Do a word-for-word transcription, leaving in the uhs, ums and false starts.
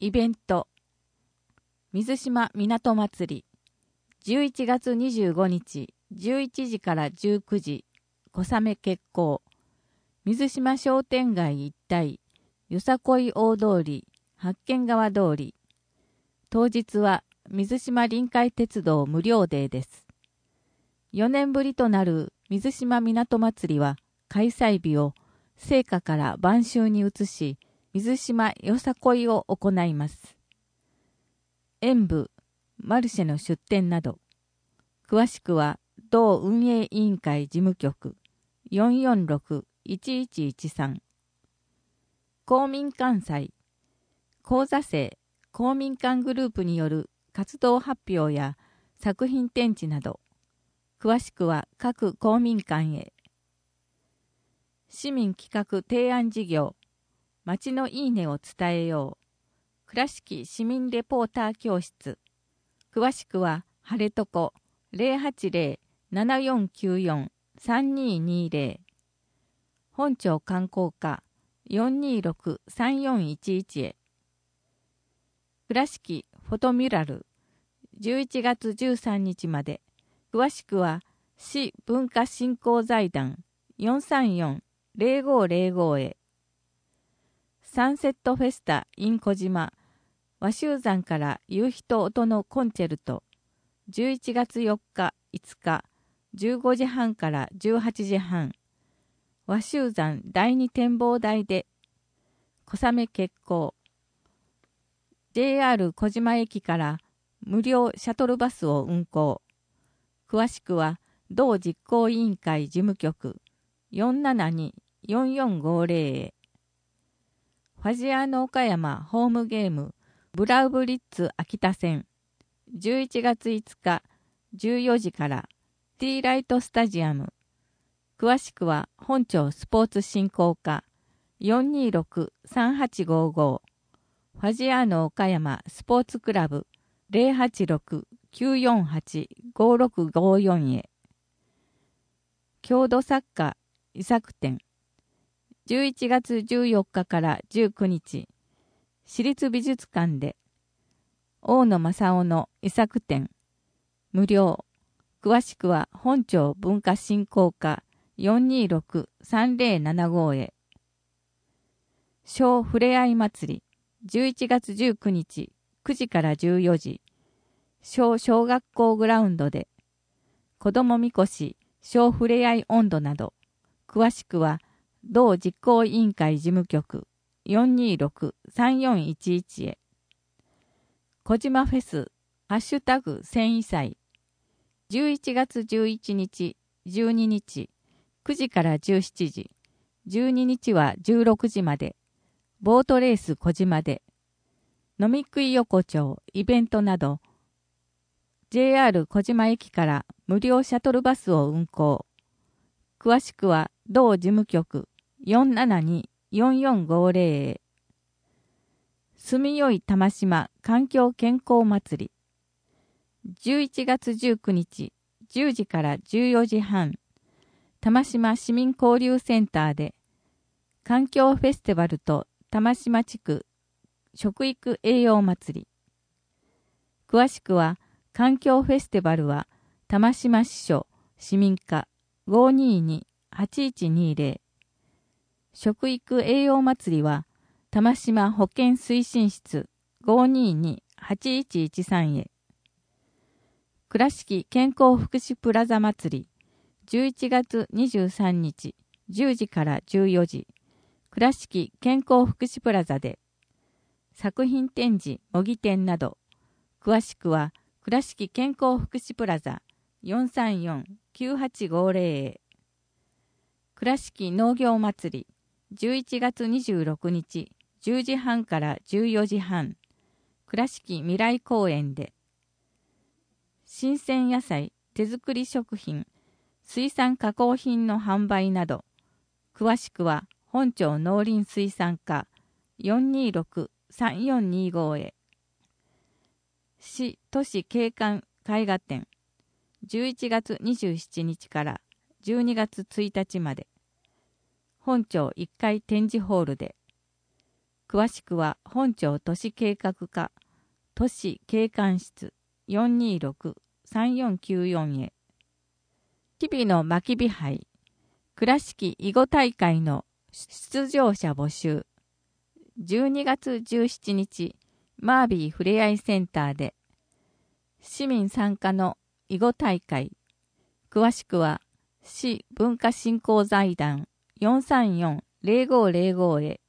イベント水島港祭りじゅういちがつにじゅうごにちじゅういちじからじゅうくじ小雨決行水島商店街一帯よさこい大通り八軒川通り当日は水島臨海鉄道無料デーです。よねんぶりとなる水島港祭りは開催日を盛夏から晩秋に移し水島よさこいを行います。演舞、マルシェの出店など詳しくは同運営委員会事務局 よんよんろくいちいちいちさん 公民館祭講座生公民館グループによる活動発表や作品展示など詳しくは各公民館へ。市民企画提案事業町のいいねを伝えよう倉敷市民レポーター教室詳しくははれとこ ゼロはちゼロ ななよんきゅうよん さんににゼロ 本庁観光課 よんにろく さんよんいちいち へ。倉敷フォトミュラルじゅういちがつじゅうさんにちまで詳しくは市文化振興財団 よんさんよん ゼロごゼロご へ。サンセットフェスタ in 小島和州山から夕日と音のコンチェルトじゅういちがつよっかいつかじゅうごじはんからじゅうはちじはん和州山第二展望台で小雨決行 ジェイアール 小島駅から無料シャトルバスを運行詳しくは同実行委員会事務局 よんななに よんよんごゼロ へ。ファジアーノ岡山ホームゲームブラウブリッツ秋田線じゅういちがついつかじゅうよじからティーライトスタジアム詳しくは本庁スポーツ振興課 よんにろく さんはちごご ファジアーノ岡山スポーツクラブ ゼロはちろく きゅうよんはち ごろくごよん へ。郷土作家遺作展じゅういちがつじゅうよっかからじゅうくにち市立美術館で大野正夫の遺作展無料詳しくは本庁文化振興課 よんにろく さんゼロななご へ。小ふれあい祭りじゅういちがつじゅうくにちくじからじゅうよじ小小学校グラウンドで子どもみこし小ふれあい温度など詳しくは同実行委員会事務局 よんにろく さんよんいちいち へ。小島フェスハッシュタグ繊維祭じゅういちがつじゅういちにちじゅうににちくじからじゅうしちじじゅうににちはじゅうろくじまでボートレース小島で飲み食い横丁イベントなど ジェイアール 小島駅から無料シャトルバスを運行詳しくは同事務局 よんななに よんよんごゼロ へ。住みよい玉島環境健康祭りじゅういちがつじゅうくにちじゅうじからじゅうよじはん玉島市民交流センターで環境フェスティバルと玉島地区食育栄養祭り詳しくは環境フェスティバルは玉島支所市民課 ごーにーに はちいちにゼロ 食育栄養祭りは玉島保健推進室 ごーにーに はちいちいちさん へ。倉敷健康福祉プラザ祭りじゅういちがつにじゅうさんにちじゅうじからじゅうよじ倉敷健康福祉プラザで作品展示模擬店など詳しくは倉敷健康福祉プラザ よんさんよん きゅうはちごゼロ へ。倉敷農業祭りじゅういちがつにじゅうろくにちじゅうじはんからじゅうよじはん倉敷未来公園で新鮮野菜手作り食品水産加工品の販売など詳しくは本庁農林水産課 よんにろく さんよんにご へ。市都市景観絵画展じゅういちがつにじゅうしちにちからじゅうにがつついたちまで本庁いっかい展示ホールで詳しくは本庁都市計画課都市景観室 よんにーろく さんよんきゅうよん へ。日々の巻き火杯倉敷囲碁大会の出場者募集。じゅうにがつじゅうしちにち、マービーふれあいセンターで市民参加の囲碁大会。詳しくは市文化振興財団 よんさんよん ぜろごぜろご へ。